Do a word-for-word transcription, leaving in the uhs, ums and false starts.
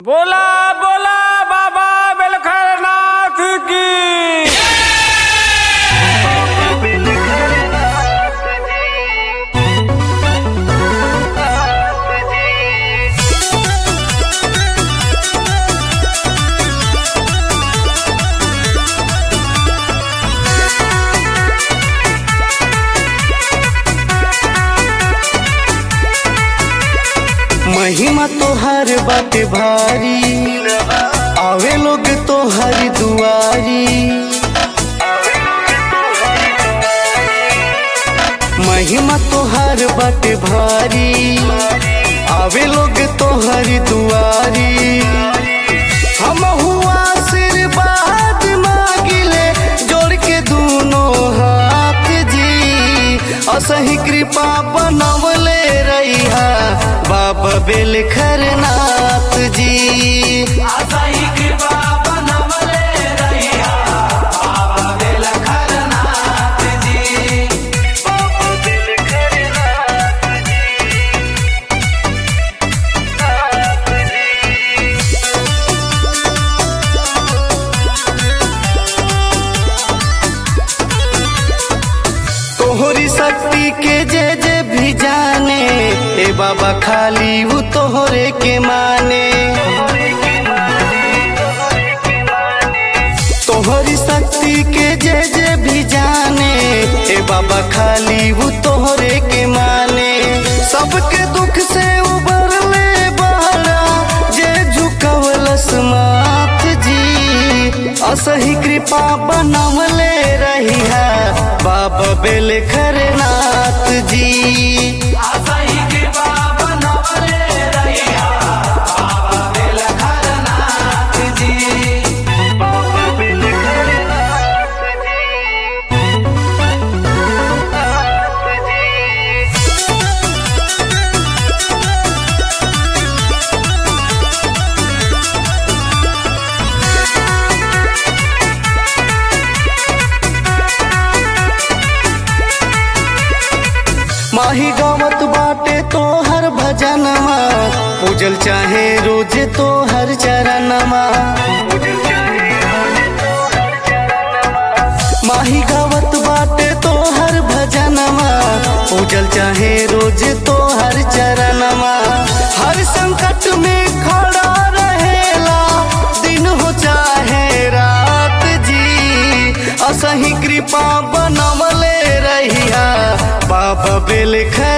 बोला बोला बाबा बेलखरनाथ की। महिमा तोहर बाटे भारी, आवे लोग तोहरी दुआरी। महिमा तोहर बाटे भारी, आवे लोग तोहरी दुआरी। हम हुआ आशीर्वाद मांगिले जोड़ के दोनों हाथ जी, असही कृपा बनवले रहिहा बाबा बेलखरनाथ जी। असही कृपा बनवले रहिहा बाबा बेलखरनाथ जी। बाबा बेलखरनाथ तोहरी शक्ति के जे जे भी जाने, ए बाबा खाली वो तोहरे के माने। तोहरी शक्ति के जे जे भी जाने, ए बाबा खाली वो तोहरे के माने। सबके दुख से उबर ले बाड़ा जे झुकवलस माथ जी, असही कृपा बनवले रहिहा बाबा बेलखरनाथ जी। असही कृपा बनवले रहिहा बाबा बेलखरनाथ जी। बाबा बेलखरनाथ माही गावत बाटे तोहर भजनमा, पूजल चाहे रोज तोहर चरणमा। माही गावत बाटे तोहर भजनमा, पूजल चाहे रोज तोहर चरणमा। हर संकट में खड़ा रहेला दिन हो चाहे रात जी, असही कृपा बनवले रहिहा बाबा बेलखरनाथ